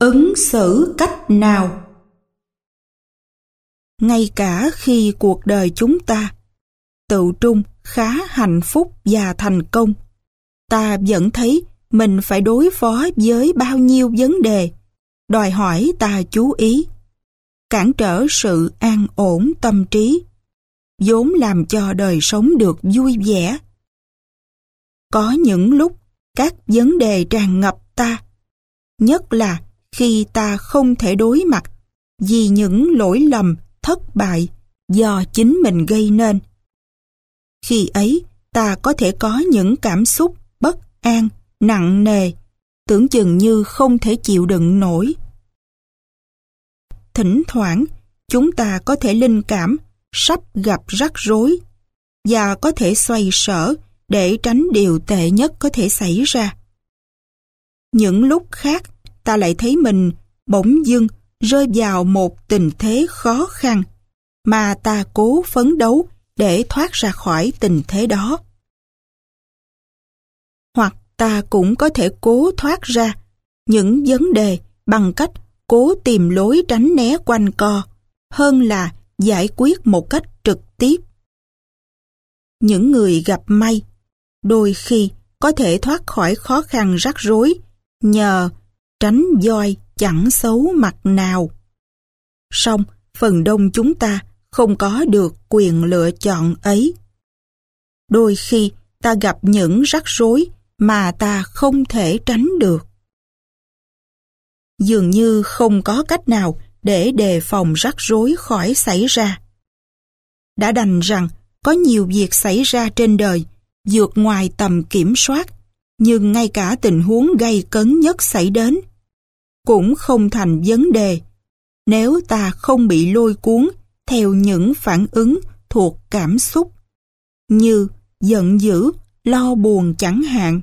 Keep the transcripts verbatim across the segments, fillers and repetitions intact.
Ứng xử cách nào? Ngay cả khi cuộc đời chúng ta tự trung, khá hạnh phúc và thành công, ta vẫn thấy mình phải đối phó với bao nhiêu vấn đề đòi hỏi ta chú ý, cản trở sự an ổn tâm trí, vốn làm cho đời sống được vui vẻ. Có những lúc các vấn đề tràn ngập ta, nhất là khi ta không thể đối mặt vì những lỗi lầm, thất bại do chính mình gây nên. Khi ấy, ta có thể có những cảm xúc bất an, nặng nề, tưởng chừng như không thể chịu đựng nổi. Thỉnh thoảng, chúng ta có thể linh cảm sắp gặp rắc rối và có thể xoay sở để tránh điều tệ nhất có thể xảy ra. Những lúc khác, ta lại thấy mình bỗng dưng rơi vào một tình thế khó khăn mà ta cố phấn đấu để thoát ra khỏi tình thế đó. Hoặc ta cũng có thể cố thoát ra những vấn đề bằng cách cố tìm lối tránh né quanh co hơn là giải quyết một cách trực tiếp. Những người gặp may đôi khi có thể thoát khỏi khó khăn rắc rối nhờ tránh voi chẳng xấu mặt nào. Song phần đông chúng ta không có được quyền lựa chọn ấy. Đôi khi ta gặp những rắc rối mà ta không thể tránh được. Dường như không có cách nào để đề phòng rắc rối khỏi xảy ra. Đã đành rằng có nhiều việc xảy ra trên đời vượt ngoài tầm kiểm soát, nhưng ngay cả tình huống gay cấn nhất xảy đến cũng không thành vấn đề nếu ta không bị lôi cuốn theo những phản ứng thuộc cảm xúc như giận dữ, lo buồn chẳng hạn.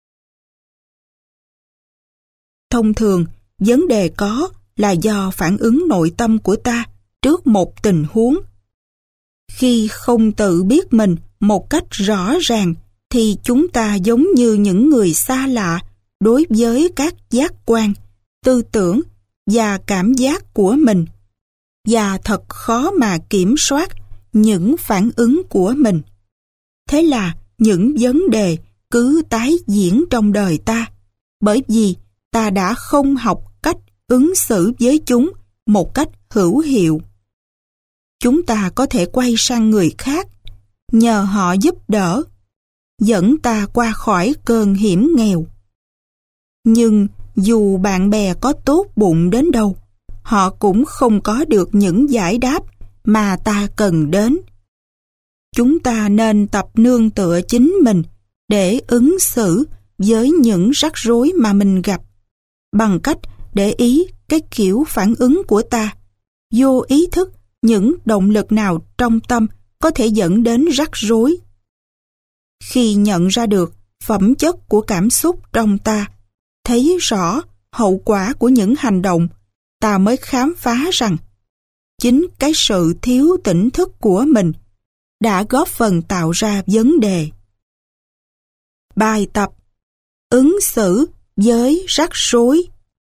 Thông thường, vấn đề có là do phản ứng nội tâm của ta trước một tình huống. Khi không tự biết mình một cách rõ ràng thì chúng ta giống như những người xa lạ đối với các giác quan, tư tưởng và cảm giác của mình, và thật khó mà kiểm soát những phản ứng của mình. Thế là những vấn đề cứ tái diễn trong đời ta, bởi vì ta đã không học cách ứng xử với chúng một cách hữu hiệu. Chúng ta có thể quay sang người khác, nhờ họ giúp đỡ, dẫn ta qua khỏi cơn hiểm nghèo. Nhưng dù bạn bè có tốt bụng đến đâu, họ cũng không có được những giải đáp mà ta cần đến. Chúng ta nên tập nương tựa chính mình để ứng xử với những rắc rối mà mình gặp, bằng cách để ý cái kiểu phản ứng của ta, vô ý thức những động lực nào trong tâm có thể dẫn đến rắc rối. Khi nhận ra được phẩm chất của cảm xúc trong ta, thấy rõ hậu quả của những hành động, ta mới khám phá rằng chính cái sự thiếu tỉnh thức của mình đã góp phần tạo ra vấn đề. Bài tập ứng xử với rắc rối.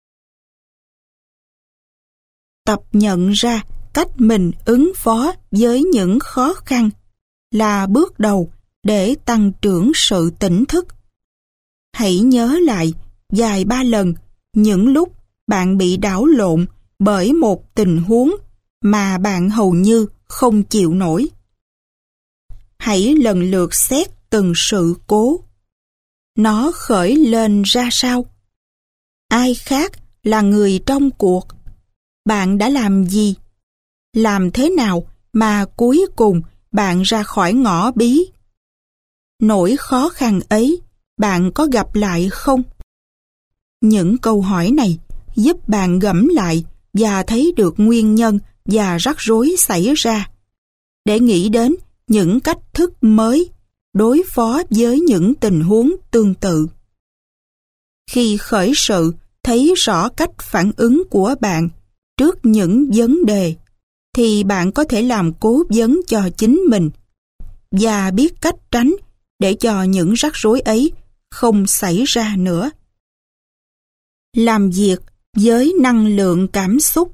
Tập nhận ra cách mình ứng phó với những khó khăn là bước đầu để tăng trưởng sự tỉnh thức. Hãy nhớ lại vài ba lần những lúc bạn bị đảo lộn bởi một tình huống mà bạn hầu như không chịu nổi. Hãy lần lượt xét từng sự cố. Nó khởi lên ra sao? Ai khác là người trong cuộc? Bạn đã làm gì? Làm thế nào mà cuối cùng bạn ra khỏi ngõ bí? Nỗi khó khăn ấy bạn có gặp lại không? Những câu hỏi này giúp bạn gẫm lại và thấy được nguyên nhân và rắc rối xảy ra, để nghĩ đến những cách thức mới đối phó với những tình huống tương tự. Khi khởi sự thấy rõ cách phản ứng của bạn trước những vấn đề, thì bạn có thể làm cố vấn cho chính mình và biết cách tránh để cho những rắc rối ấy không xảy ra nữa. Làm việc với năng lượng cảm xúc.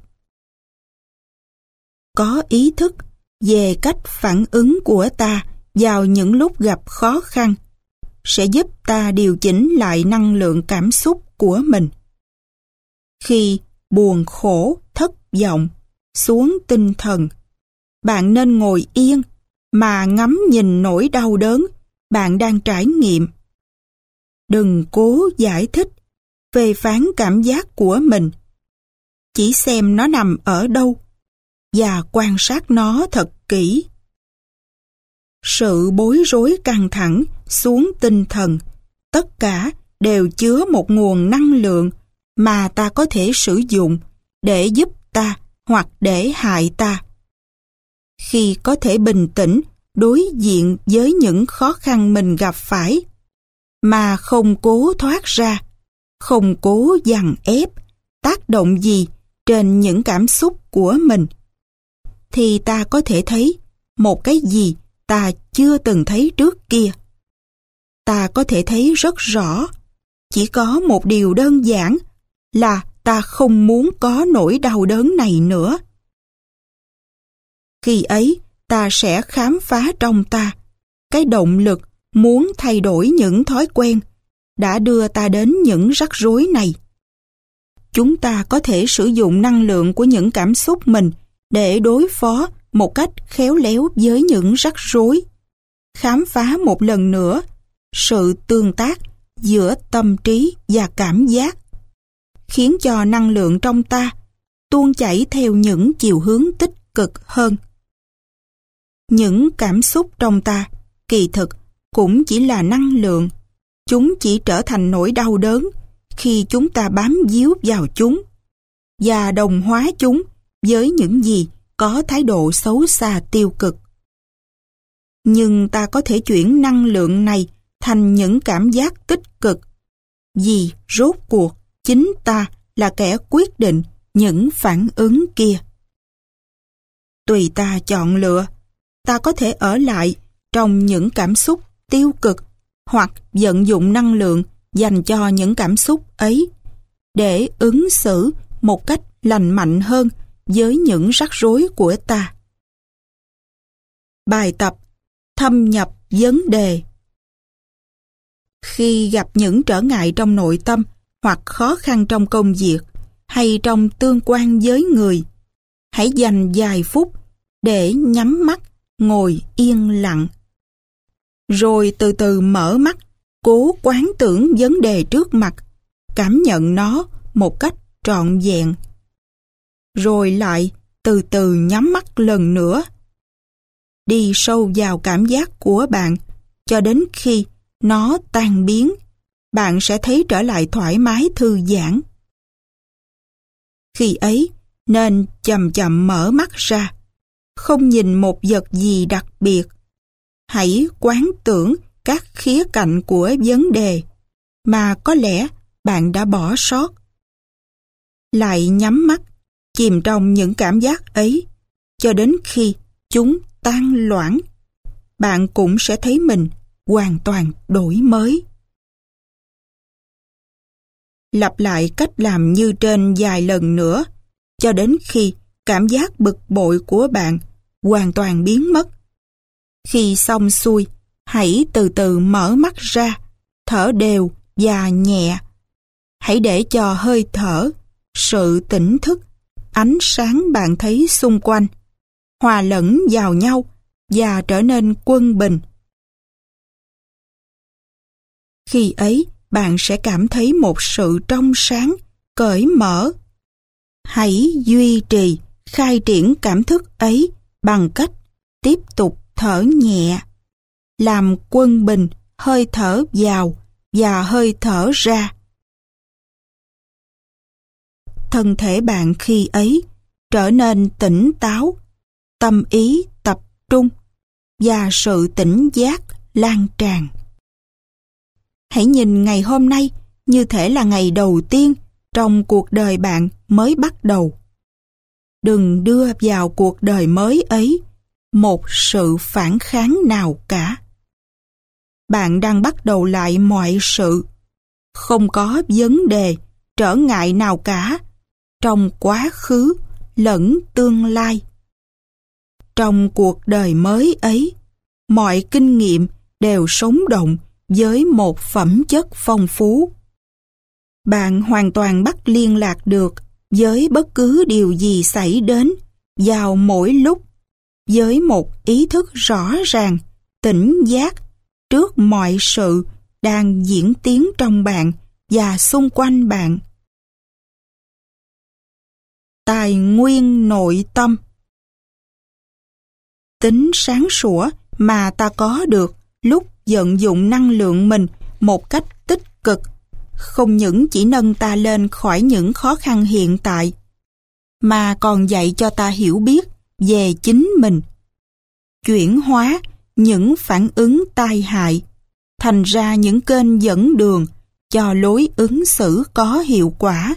Có ý thức về cách phản ứng của ta vào những lúc gặp khó khăn sẽ giúp ta điều chỉnh lại năng lượng cảm xúc của mình. Khi buồn khổ, thất vọng, xuống tinh thần, bạn nên ngồi yên mà ngắm nhìn nỗi đau đớn bạn đang trải nghiệm. Đừng cố giải thích, phê phán cảm giác của mình. Chỉ xem nó nằm ở đâu và quan sát nó thật kỹ. Sự bối rối căng thẳng, xuống tinh thần, tất cả đều chứa một nguồn năng lượng mà ta có thể sử dụng để giúp ta hoặc để hại ta. Khi có thể bình tĩnh đối diện với những khó khăn mình gặp phải, mà không cố thoát ra, không cố dằn ép, tác động gì trên những cảm xúc của mình, thì ta có thể thấy một cái gì ta chưa từng thấy trước kia. Ta có thể thấy rất rõ, chỉ có một điều đơn giản là ta không muốn có nỗi đau đớn này nữa. Khi ấy, ta sẽ khám phá trong ta cái động lực muốn thay đổi những thói quen đã đưa ta đến những rắc rối này. Chúng ta có thể sử dụng năng lượng của những cảm xúc mình để đối phó một cách khéo léo với những rắc rối. Khám phá một lần nữa sự tương tác giữa tâm trí và cảm giác, khiến cho năng lượng trong ta tuôn chảy theo những chiều hướng tích cực hơn. Những cảm xúc trong ta kỳ thực cũng chỉ là năng lượng. Chúng chỉ trở thành nỗi đau đớn khi chúng ta bám víu vào chúng và đồng hóa chúng với những gì có thái độ xấu xa tiêu cực. Nhưng ta có thể chuyển năng lượng này thành những cảm giác tích cực, vì rốt cuộc chính ta là kẻ quyết định những phản ứng kia. Tùy ta chọn lựa, ta có thể ở lại trong những cảm xúc tiêu cực hoặc vận dụng năng lượng dành cho những cảm xúc ấy để ứng xử một cách lành mạnh hơn với những rắc rối của ta. Bài tập thâm nhập vấn đề. Khi gặp những trở ngại trong nội tâm hoặc khó khăn trong công việc hay trong tương quan với người, hãy dành vài phút để nhắm mắt, ngồi yên lặng. Rồi từ từ mở mắt, cố quán tưởng vấn đề trước mặt, cảm nhận nó một cách trọn vẹn. Rồi lại từ từ nhắm mắt lần nữa. Đi sâu vào cảm giác của bạn cho đến khi nó tan biến, bạn sẽ thấy trở lại thoải mái thư giãn. Khi ấy, nên chậm chậm mở mắt ra, không nhìn một vật gì đặc biệt. Hãy quán tưởng các khía cạnh của vấn đề mà có lẽ bạn đã bỏ sót. Lại nhắm mắt, chìm trong những cảm giác ấy, cho đến khi chúng tan loãng, bạn cũng sẽ thấy mình hoàn toàn đổi mới. Lặp lại cách làm như trên vài lần nữa, cho đến khi cảm giác bực bội của bạn hoàn toàn biến mất. Khi xong xuôi, hãy từ từ mở mắt ra, thở đều và nhẹ. Hãy để cho hơi thở, sự tỉnh thức, ánh sáng bạn thấy xung quanh hòa lẫn vào nhau và trở nên quân bình. Khi ấy, bạn sẽ cảm thấy một sự trong sáng, cởi mở. Hãy duy trì, khai triển cảm thức ấy bằng cách tiếp tục thở nhẹ, làm quân bình hơi thở vào và hơi thở ra. Thân thể bạn khi ấy trở nên tỉnh táo, tâm ý tập trung và sự tỉnh giác lan tràn. Hãy nhìn ngày hôm nay như thể là ngày đầu tiên trong cuộc đời bạn mới bắt đầu. Đừng đưa vào cuộc đời mới ấy một sự phản kháng nào cả. Bạn đang bắt đầu lại mọi sự. Không có vấn đề, trở ngại nào cả trong quá khứ lẫn tương lai. Trong cuộc đời mới ấy, mọi kinh nghiệm đều sống động với một phẩm chất phong phú. Bạn hoàn toàn bắt liên lạc được với bất cứ điều gì xảy đến vào mỗi lúc, với một ý thức rõ ràng, tỉnh giác trước mọi sự đang diễn tiến trong bạn và xung quanh bạn. Tài nguyên nội tâm. Tính sáng sủa mà ta có được lúc vận dụng năng lượng mình một cách tích cực không những chỉ nâng ta lên khỏi những khó khăn hiện tại, mà còn dạy cho ta hiểu biết về chính mình, chuyển hóa những phản ứng tai hại thành ra những kênh dẫn đường cho lối ứng xử có hiệu quả.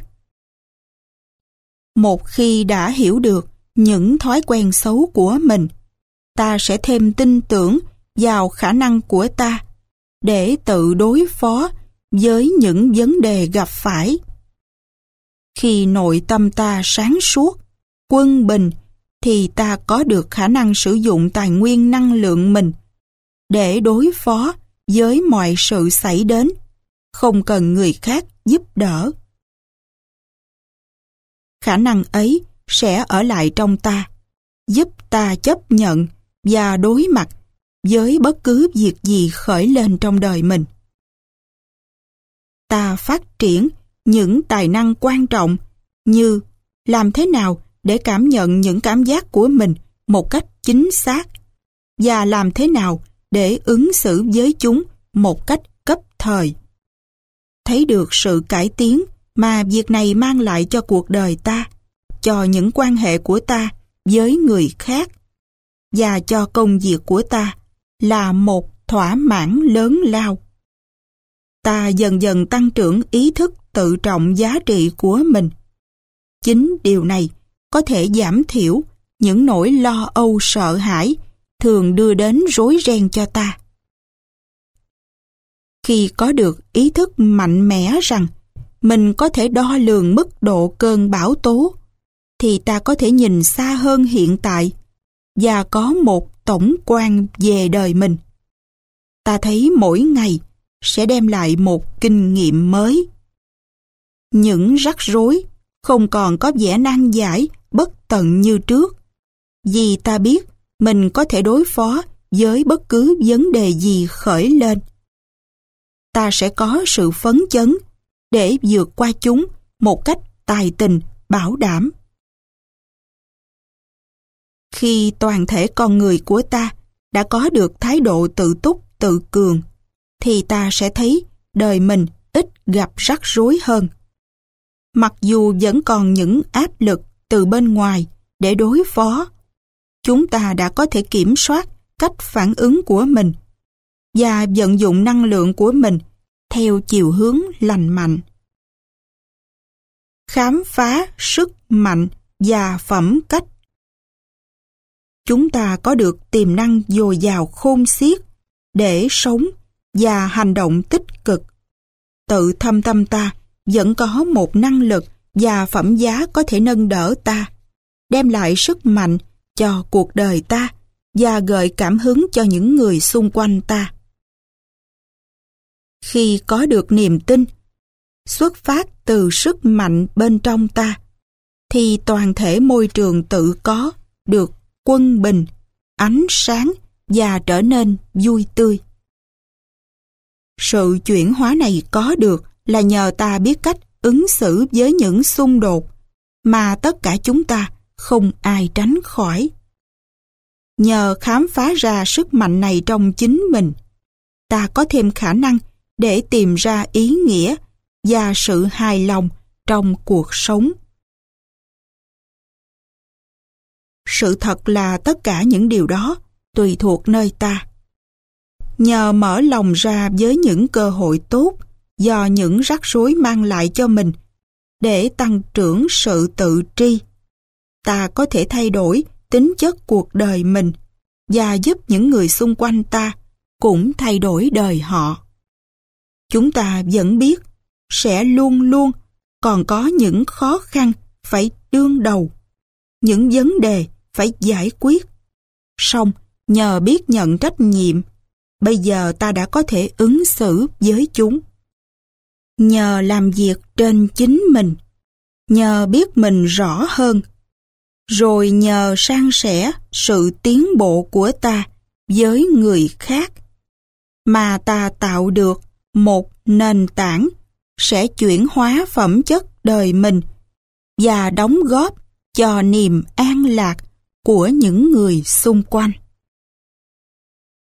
Một khi đã hiểu được những thói quen xấu của mình, ta sẽ thêm tin tưởng vào khả năng của ta để tự đối phó với những vấn đề gặp phải. Khi nội tâm ta sáng suốt, quân bình, thì ta có được khả năng sử dụng tài nguyên năng lượng mình để đối phó với mọi sự xảy đến, không cần người khác giúp đỡ. Khả năng ấy sẽ ở lại trong ta, giúp ta chấp nhận và đối mặt với bất cứ việc gì khởi lên trong đời mình. Ta phát triển những tài năng quan trọng như làm thế nào để cảm nhận những cảm giác của mình một cách chính xác và làm thế nào để ứng xử với chúng một cách cấp thời. Thấy được sự cải tiến mà việc này mang lại cho cuộc đời ta, cho những quan hệ của ta với người khác và cho công việc của ta là một thỏa mãn lớn lao. Ta dần dần tăng trưởng ý thức tự trọng giá trị của mình. Chính điều này có thể giảm thiểu những nỗi lo âu sợ hãi thường đưa đến rối ren cho ta. Khi có được ý thức mạnh mẽ rằng mình có thể đo lường mức độ cơn bão tố, thì ta có thể nhìn xa hơn hiện tại và có một tổng quan về đời mình. Ta thấy mỗi ngày sẽ đem lại một kinh nghiệm mới. Những rắc rối không còn có vẻ nan giải bất tận như trước, vì ta biết mình có thể đối phó với bất cứ vấn đề gì khởi lên. Ta sẽ có sự phấn chấn để vượt qua chúng một cách tài tình, bảo đảm. Khi toàn thể con người của ta đã có được thái độ tự túc, tự cường, thì ta sẽ thấy đời mình ít gặp rắc rối hơn. Mặc dù vẫn còn những áp lực từ bên ngoài để đối phó, chúng ta đã có thể kiểm soát cách phản ứng của mình và vận dụng năng lượng của mình theo chiều hướng lành mạnh. Khám phá sức mạnh và phẩm cách. Chúng ta có được tiềm năng dồi dào khôn xiết để sống và hành động tích cực. Tự thâm tâm ta vẫn có một năng lực và phẩm giá có thể nâng đỡ ta, đem lại sức mạnh cho cuộc đời ta và gợi cảm hứng cho những người xung quanh ta. Khi có được niềm tin xuất phát từ sức mạnh bên trong ta, thì toàn thể môi trường tự có được quân bình, ánh sáng và trở nên vui tươi. Sự chuyển hóa này có được là nhờ ta biết cách ứng xử với những xung đột mà tất cả chúng ta không ai tránh khỏi. Nhờ khám phá ra sức mạnh này trong chính mình, ta có thêm khả năng để tìm ra ý nghĩa và sự hài lòng trong cuộc sống. Sự thật là tất cả những điều đó tùy thuộc nơi ta. Nhờ mở lòng ra với những cơ hội tốt do những rắc rối mang lại cho mình để tăng trưởng sự tự tri, ta có thể thay đổi tính chất cuộc đời mình và giúp những người xung quanh ta cũng thay đổi đời họ. Chúng ta vẫn biết sẽ luôn luôn còn có những khó khăn phải đương đầu, những vấn đề phải giải quyết. Song nhờ biết nhận trách nhiệm, bây giờ ta đã có thể ứng xử với chúng. Nhờ làm việc trên chính mình, nhờ biết mình rõ hơn, rồi nhờ san sẻ sự tiến bộ của ta với người khác, mà ta tạo được một nền tảng sẽ chuyển hóa phẩm chất đời mình và đóng góp cho niềm an lạc của những người xung quanh.